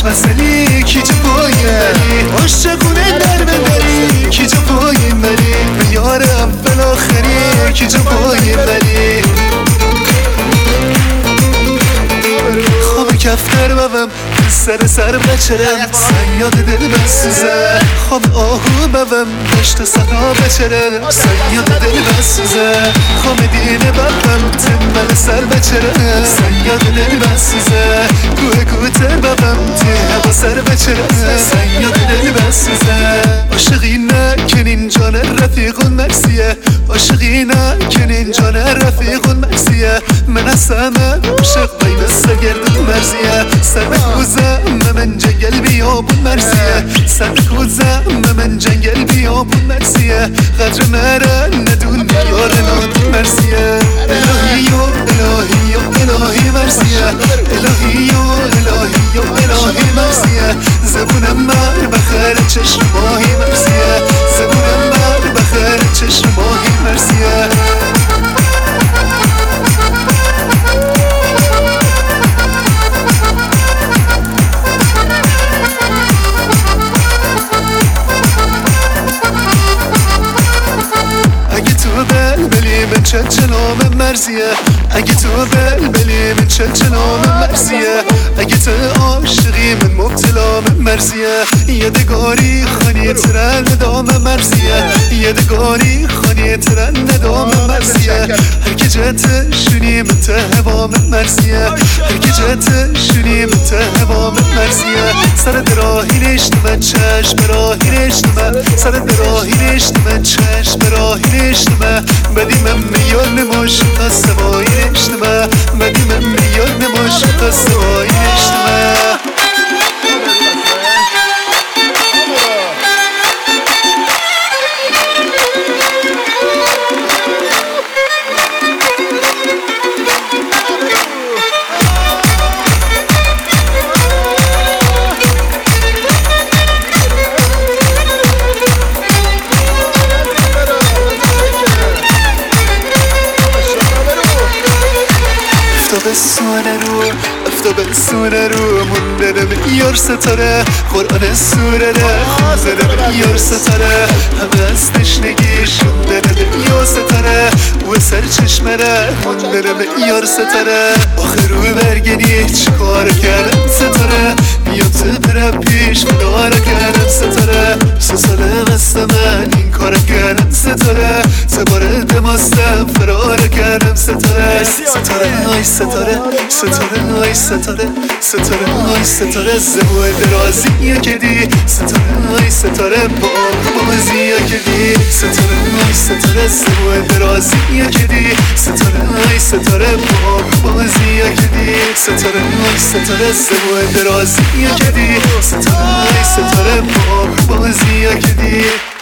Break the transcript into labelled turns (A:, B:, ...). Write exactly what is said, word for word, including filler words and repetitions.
A: مسئله کی جو پایین عاشقونه در ببری کی جو پایین بری یار اول آخری کی جو پایین بری خواب کفتر ببم سر سر بچرم سیاد دل بسوزه خواب آهو ببم دشت صدا بچرم سیاد دل بسوزه خواب دینه ببم تنبل سر بچرم سیاد دل بسوزه کوه کوته ببم ته سر بچرم سیاد دل بسوزه عاشقی نکنین جان رفیقون مرسیه عاشقی نکنین جان رفیقون مرسیه من هستم عاشق بین سگردون مرزیه سر بکوزم من جنگل بیابون مرسیه سر بکوزم من جنگل بیابون مرسیه قدر مرا ندون یار نادون مرسیه الهی و الهی و الهی مرسیه الهی و الهی و الهی مرسیه زبونم مر بخیر چشم ماهی مرسیه زبونم مر بخیر چشم ماهی مرسیه من چه چنام مرزیه اگه تو بلبلی من چه چنام مرزیه اگه تو عاشقی من مبتلا من مرزیه یه دگاری خانی ترن ندام مرزیه یه دگاری خانی ترن ندام مرزیه هر که جت شونی من تهوا من مرزیه هر که جت شونی من تهوا من مرزیه سر دراهی نشتم چشم راهی نشتم سر دراهی نشتم چشم راهی نشتم بدی من میان نماشق از سوایی نشتم بدی من میان نماشق از سوایی نشتم سونه رو افتاب سونه رو موندنم یار ستاره قرآن سوره ره خوندنم یار ستاره همه از تشنگی شوندنم یا ستاره و سر چشمه ره موندنم یار ستاره آخر رو برگنی چه کار کردم ستاره یا تو برم پیش منار کردم ستاره سه ساله مست من این کار کردم ستاره سه باره دماستم فرار کردم ستاره ستاره آی ستاره ستاره آی ستاره ستاره آی ستاره زبوه درازی یا کدی ستاره آی ستاره با بازی یا کدی ستاره آی ستاره زبوه درازی یا کدی ستاره آی ستاره با بازی یا کدی ستاره آی ستاره زبوه درازی یا کدی ستاره آی ستاره با بازی یا کدی